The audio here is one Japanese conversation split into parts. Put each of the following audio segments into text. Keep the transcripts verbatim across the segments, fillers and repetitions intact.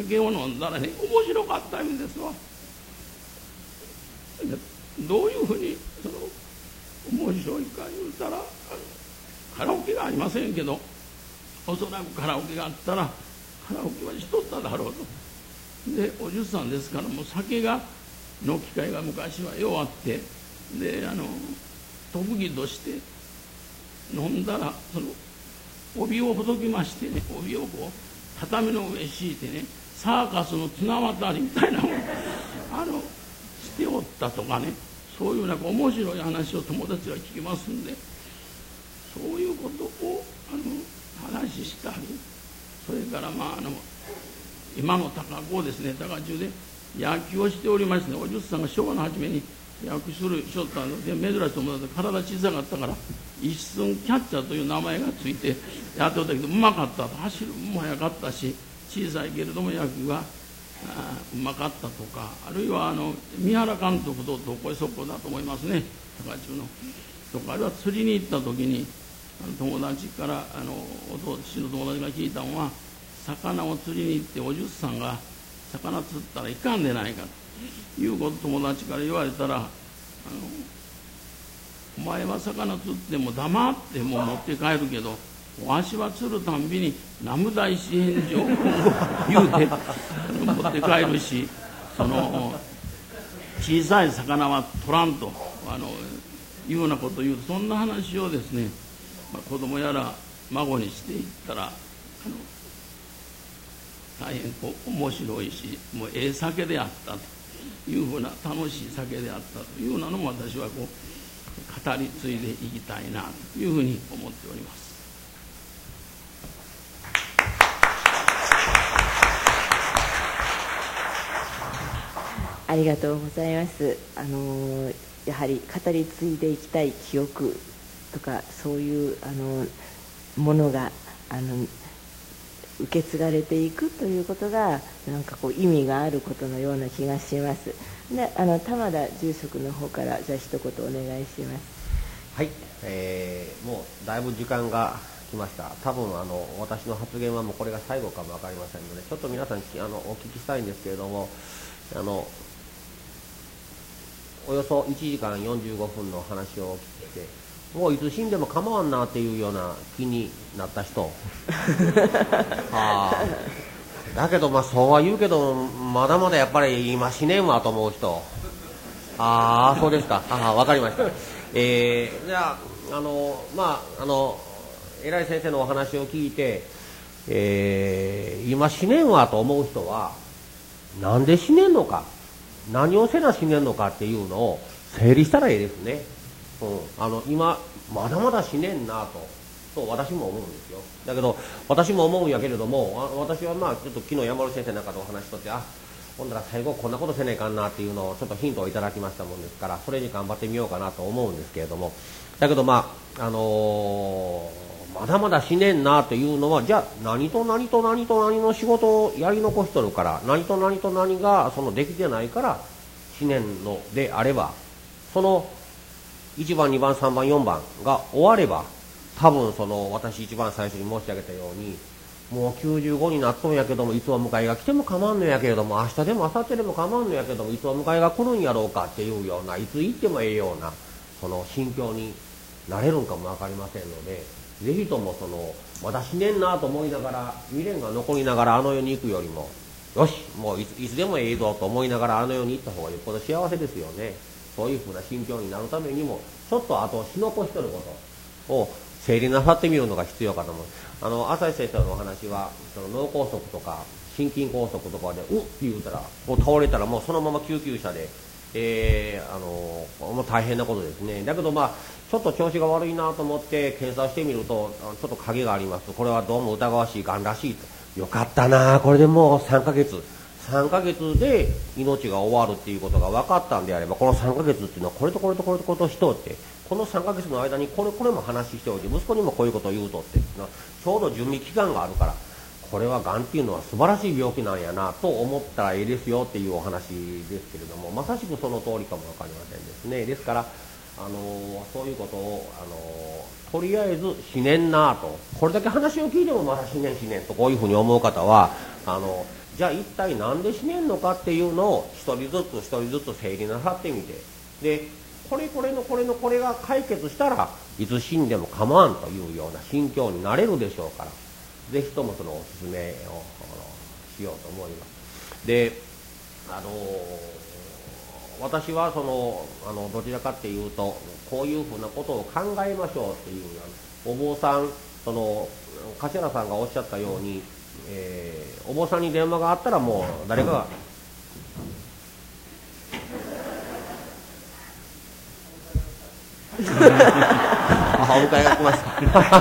酒を飲んだらね面白かったんですわ。どういうふうにその面白いか言うたら、カラオケがありませんけど、おそらくカラオケがあったらカラオケはしとっただろうと。でおじゅっさんですからもう酒がの機会が昔はようあって、であの特技として飲んだらその帯をほどきましてね、帯をこう畳の上敷いてね、サーカスの綱渡りみたいなものあのしておったとかね、そういうなんか面白い話を友達が聞きますんで、そういうことをあの話したり、それからまああの今の高校ですね、高中で野球をしておりましてね、おじゅっさんが昭和の初めに野球するしょったので珍しいと思ったら体小さかったから一寸キャッチャーという名前がついてやっておったけど、うまかったと、走るも早かったし小さいけれども野球がうまかったとか、あるいはあの三原監督とどこへそこだと思いますね、高中のとか、あるいは釣りに行った時にあの友達からあの父の友達が聞いたのは、魚を釣りに行っておじゅっさんが魚釣ったらいかんでないかということを友達から言われたら、あのお前は魚釣っても黙ってもう持って帰るけど、わしは釣るたんびに南無大師返上を言うて持って帰るし、その小さい魚は取らんとあのいうようなことを言う、そんな話をですね、まあ、子供やら孫にしていったら、あの大変こう面白いし、もうええ酒であったというふうな、楽しい酒であったというようなのも私はこう語り継いでいきたいなというふうに思っております。 ありがとうございます。あのやはり語り継いでいきたい記憶とか、そういうあのものがあの受け継がれていくということがなんかこう意味があることのような気がします。で、あの玉田住職の方からじゃあ一言お願いします。 はい、えー、もうだいぶ時間が来ました。多分あの私の発言はもうこれが最後かも分かりませんので、ちょっと皆さんにあのお聞きしたいんですけれども、あのおよそいちじかんよんじゅうごふんの話を聞いて、もういつ死んでも構わんなっていうような気になった人はあ、だけどまあそうは言うけどまだまだやっぱり今死ねんわと思う人、ああそうですか、ああ分かりました。えー、じゃああのまああの偉い先生のお話を聞いて、えー、今死ねんわと思う人はなんで死ねんのか、何をせな死ねんのかっていうのを整理したらいいですね。うん、あの今まだまだ死ねんなとと私も思うんですよ。だけど私も思うんやけれども、あ私はまあちょっと昨日山本先生なんかとお話しとって、あほんなら最後こんなことせねえかんなっていうのをちょっとヒントをいただきましたもんですから、それに頑張ってみようかなと思うんですけれども、だけどまああのー、まだまだ死ねんなというのは、じゃあ何と何と何と何の仕事をやり残しとるから、何と何と何がそのできてないから死ねんのであれば、そのいちばんにばんさんばんよんばんが終われば、多分その私一番最初に申し上げたように、もうきゅうじゅうごになっとんやけどもいつお迎えが来ても構わんのやけれども、明日でも明後日でも構わんのやけどもいつお迎えが来るんやろうかっていうような、いつ行ってもええようなその心境になれるんかも分かりませんので、ぜひともそのまだ死ねんなと思いながら、未練が残りながらあの世に行くよりも、よしもういつ、いつでもええぞと思いながらあの世に行った方がよっぽど幸せですよね。そういうふうな心境になるためにも、ちょっと後し残しとることを整理なさってみるのが必要かと思う。あの朝日先生のお話は、その脳梗塞とか心筋梗塞とかでうっって言うたらこう倒れたらもうそのまま救急車で、えー、あのもう大変なことですね。だけどまあちょっと調子が悪いなと思って検査してみると、ちょっと影があります。これはどうも疑わしいがんらしいと。よかったな、これでもうさんかげつさんかげつで命が終わるっていうことが分かったんであれば、このさんかげつっていうのはこれとこれとこれとこれとしとって、このさんかげつの間にこれこれも話しておいて、息子にもこういうことを言うとって、ちょうど準備期間があるから、これはがんっていうのは素晴らしい病気なんやなと思ったらいいですよっていうお話ですけれども、まさしくその通りかも分かりませんですね。ですからあのそういうことを、あのとりあえずしねんなと、これだけ話を聞いてもまだしねんしねんとこういうふうに思う方は、あのじゃあ一体なんでしねんのかっていうのを一人ずつ一人ずつ整理なさってみて、でこれこれのこれのこれが解決したらいつ死んでも構わんというような心境になれるでしょうから、ぜひともそのおすすめをしようと思います。で、あの私はそのあのどちらかっていうとこういうふうなことを考えましょうっていうお坊さん、その柏原さんがおっしゃったように、えー、お坊さんに電話があったらもう誰かがあお迎えが来ました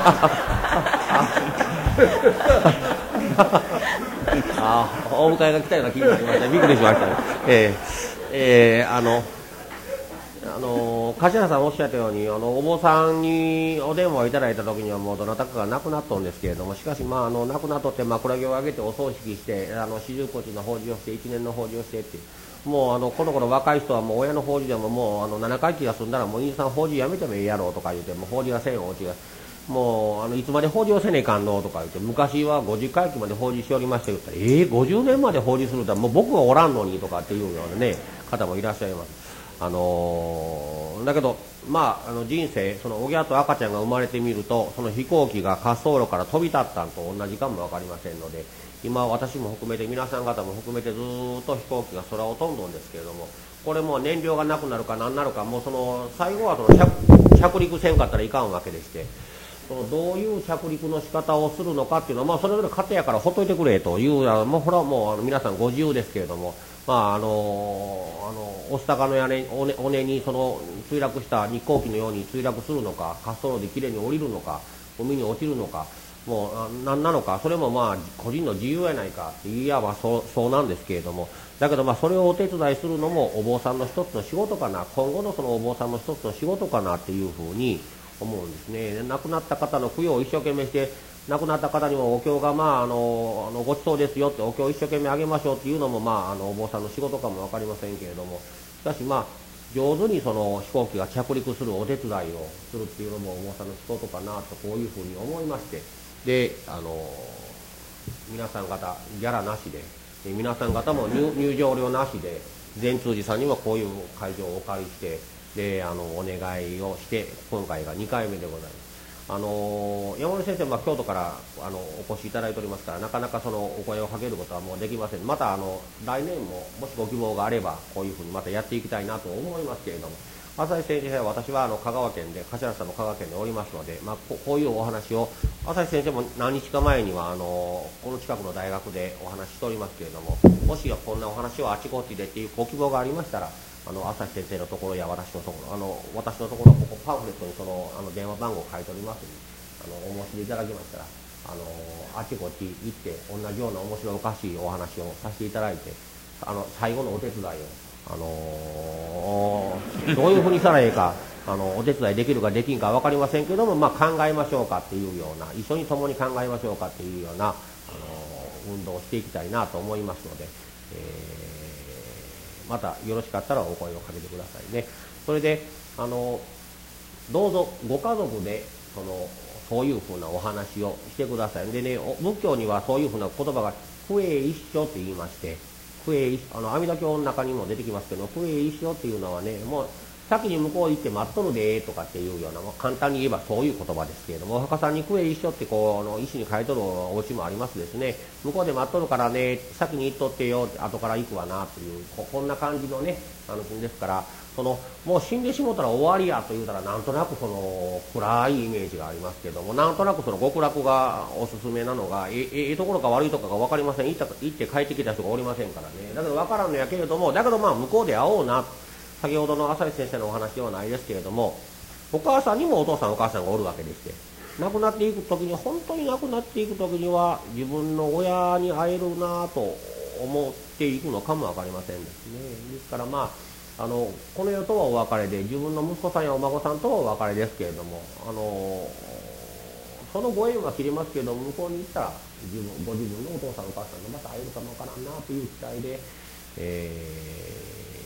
あお迎えが来たような気がしました。びっくりしましたね。えーえー、あのあの柏原さんおっしゃったように、あのお坊さんにお電話をいただいた時にはもうどなたかが亡くなったんですけれども、しかし、まあ、あの亡くなっとって枕木を上げてお葬式して、あの四十九日の法事をしていちねんの法事をしてって、もうあのこの頃若い人はもう親の法事でももうあのななかい気が済んだらもう兄さん法事やめてもええやろうとか言うて、もう法事がせんおうちがもうあのいつまで法事をせねえかんのとか言って、昔はごじゅっかい忌まで法事しておりまして言ったら、えー、ごじゅうねんまで法事するとはもう僕がおらんのにとかっていうようなね方もいらっしゃいます。あのー、だけど、まあ、あの人生、そのおぎゃと赤ちゃんが生まれてみると、その飛行機が滑走路から飛び立ったんと同じかも分かりませんので、今私も含めて皆さん方も含めてずっと飛行機が空を飛んどんですけれども、これも燃料がなくなるか何なるか、もうその最後はその 着, 着陸せんかったらいかんわけでして、そのどういう着陸の仕方をするのかっていうのは、まあ、それぞれ家庭やからほっといてくれという、もうこれはもうあの皆さんご自由ですけれども、まああのあの御巣鷹の屋根尾根、尾根にその墜落した日航機のように墜落するのか、滑走路できれいに降りるのか、海に落ちるのか、もう何なのか、それもまあ個人の自由やないかっていや、まあそう、そうなんですけれども、だけどまあそれをお手伝いするのもお坊さんの一つの仕事かな、今後のそのお坊さんの一つの仕事かなっていうふうに思うんですね。亡くなった方の供養を一生懸命して、亡くなった方にもお経が、まあ、あのあのごちそうですよってお経を一生懸命あげましょうっていうのも、まあ、あのお坊さんの仕事かも分かりませんけれども、しかしまあ上手にその飛行機が着陸するお手伝いをするっていうのもお坊さんの仕事かなとこういうふうに思いまして、であの皆さん方ギャラなしで、で皆さん方も 入, 入場料なしで善通寺さんにはこういう会場をお借りしてであのお願いをして、今回がにかいめでございます。あの山森先生は京都からあのお越しいただいておりますから、なかなかそのお声をかけることはもうできません。またあの来年ももしご希望があればこういうふうにまたやっていきたいなと思いますけれども、朝日先生は私はあの香川県で柏原さんも香川県でおりますので、まあ、こ, こういうお話を朝日先生も何日か前にはあのこの近くの大学でお話ししておりますけれども、もしこんなお話をあちこちでっていうご希望がありましたら、あの朝日先生のところや私のところ、あの私のところここパンフレットにそのあの電話番号を書いておりますので、あのお申し出いただきましたら、あのあちこち行って同じような面白おかしいお話をさせていただいて、あの最後のお手伝いを、あのー、どういうふうにしたらいいかあのお手伝いできるかできんか分かりませんけども、まあ、考えましょうかっていうような、一緒に共に考えましょうかっていうような、あのー、運動をしていきたいなと思いますので、えーまたよろしかったらお声をかけてくださいね。それであのどうぞご家族でそのそういうふうなお話をしてください。でね、仏教にはそういうふうな言葉が不営一生って言いまして、不営一あの阿弥陀経の中にも出てきますけど、不営一生っていうのはね、もう先に向こう行って待っとるでとかっていうような、まあ、簡単に言えばそういう言葉ですけれども、お墓さんにクエ一緒ってこうの石に書いとるお家もありますですね。向こうで待っとるからね、先に行っとってよって後から行くわなという こ, こんな感じのねあのですから、そのもう死んでしもたら終わりやと言うたらなんとなくその暗いイメージがありますけども、なんとなくその極楽がおすすめなのがえええところか悪いところか分かりません。行った行って帰ってきた人がおりませんからね。だけど分からんのやけれども、だけどまあ向こうで会おうな、先ほどの朝日先生のお話ではないですけれども、お母さんにもお父さんお母さんがおるわけでして、亡くなっていく時に本当に亡くなっていく時には自分の親に会えるなと思っていくのかも分かりませんですね。ですからまああのこの世とはお別れで、自分の息子さんやお孫さんとはお別れですけれども、あのそのご縁は切れますけれども、向こうに行ったら自分ご自分のお父さんお母さんがまた会えるかも分からんなという期待で、えー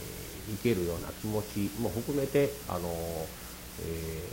いけるような気持ちも含めて、あの、え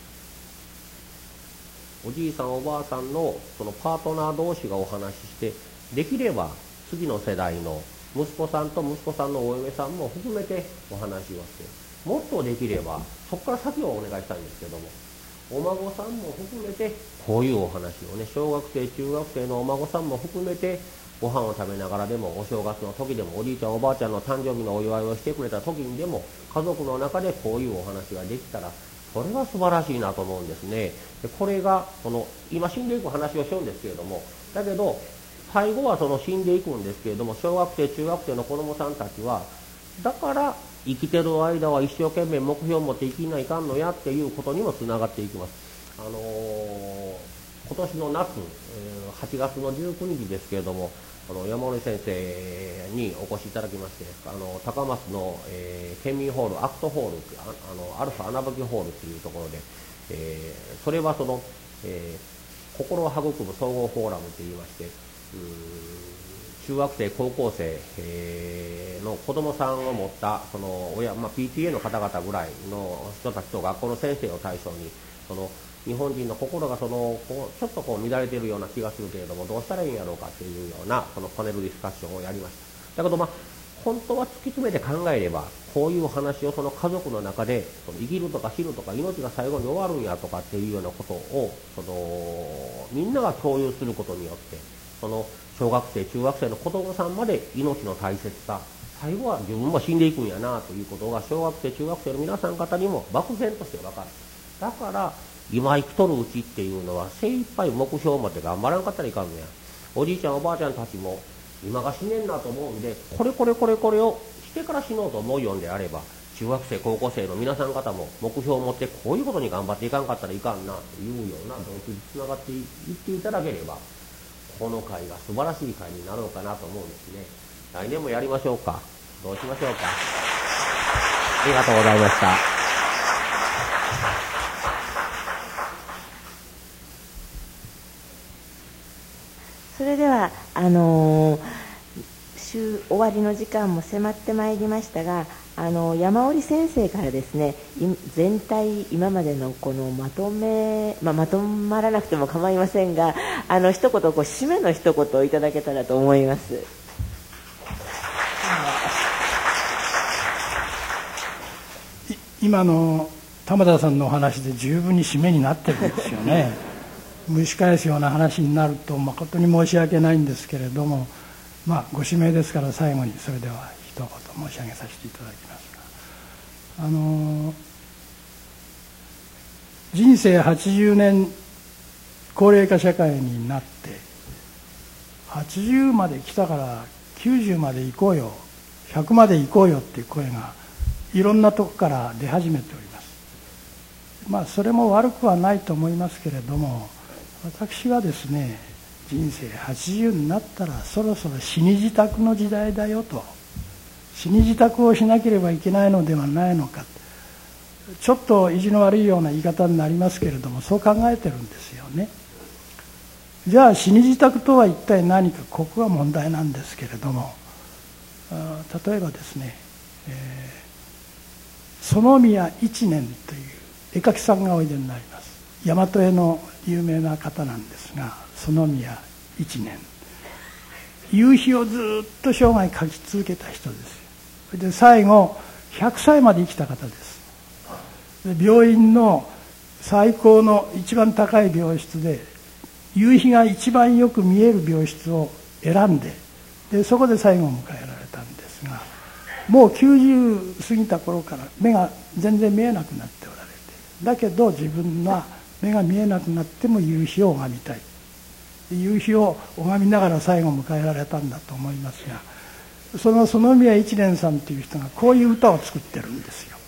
ー、おじいさんおばあさんのそのパートナー同士がお話しして、できれば次の世代の息子さんと息子さんのお嫁さんも含めてお話をして、もっとできればそこから先をお願いしたいんですけども、お孫さんも含めてこういうお話をね、小学生中学生のお孫さんも含めてご飯を食べながらでも、お正月の時でも、おじいちゃんおばあちゃんの誕生日のお祝いをしてくれた時にでも、家族の中でこういうお話ができたら、それは素晴らしいなと思うんですね。でこれがその今死んでいく話をしようんですけれども、だけど最後はその死んでいくんですけれども、小学生中学生の子どもさんたちはだから生きてる間は一生懸命目標を持って生きないかんのやっていうことにもつながっていきます。あのー、今年の夏、えー、はちがつのじゅうくにちですけれども、あの山森先生にお越しいただきまして、あの高松の、えー、県民ホールアクトホール、ああのアルファ穴吹ホールというところで、えー、それはその、えー、心を育む総合フォーラムといいまして、うー中学生高校生、えー、の子どもさんを持ったその親、まあ、ピーティーエー の方々ぐらいの人たちと学校の先生を対象に、その日本人の心がそのこうちょっとこう乱れているような気がするけれども、どうしたらいいんやろうかというようなこのパネルディスカッションをやりました。だけどまあ本当は突き詰めて考えれば、こういう話をその家族の中で、その生きるとか死ぬとか命が最後に終わるんやとかっていうようなことをそのみんなが共有することによって、その小学生中学生の子どもさんまで命の大切さ、最後は自分も死んでいくんやなということが小学生中学生の皆さん方にも漠然として分かる。だから今生きとるうちっていうのは精一杯目標を持って頑張らんかったらいかんのや。おじいちゃんおばあちゃんたちも今が死ねんなと思うんで、これこれこれこれをしてから死のうと思うようであれば、中学生高校生の皆さん方も目標を持ってこういうことに頑張っていかんかったらいかんなというような動機につながっていっていただければ、この会が素晴らしい会になろうかなと思うんですね。来年もやりましょうか。どうしましょうか。ありがとうございました。 それではあのー、週終わりの時間も迫ってまいりましたが、あの山織先生からですね、全体今までのこのまとめ、まあ、まとまらなくても構いませんが、あの一言こう締めの一言をいただけたらと思います。 今の玉田さんのお話で十分に締めになってるんですよね。蒸し返すような話になると誠に申し訳ないんですけれども、まあご指名ですから最後にそれでは一言申し上げさせていただきますが、あの人生はちじゅうねん高齢化社会になって、はちじゅうまで来たからきゅうじゅうまで行こうよ、ひゃくまで行こうよっていう声がいろんなとこから出始めております。まあそれも悪くはないと思いますけれども、私はですね、人生はちじゅうになったらそろそろ死に支度の時代だよと、死に支度をしなければいけないのではないのか、ちょっと意地の悪いような言い方になりますけれども、そう考えてるんですよね。じゃあ死に支度とは一体何か、ここが問題なんですけれども、例えばですね、えー、園宮一年という絵描きさんがおいでになります。大和絵の有名な方なんですが、園宮一年、夕日をずっと生涯描き続けた人ですよ。それで最後ひゃくさいまで生きた方です。で病院の最高の一番高い病室で夕日が一番よく見える病室を選んで、でそこで最後を迎えられたんですが、もうきゅうじゅう過ぎた頃から目が全然見えなくなっておられて、だけど自分は目が見えなくなっても夕日を拝みたい、夕日を拝みながら最後を迎えられたんだと思いますが、その園宮一年さんという人がこういう歌を作ってるんですよ。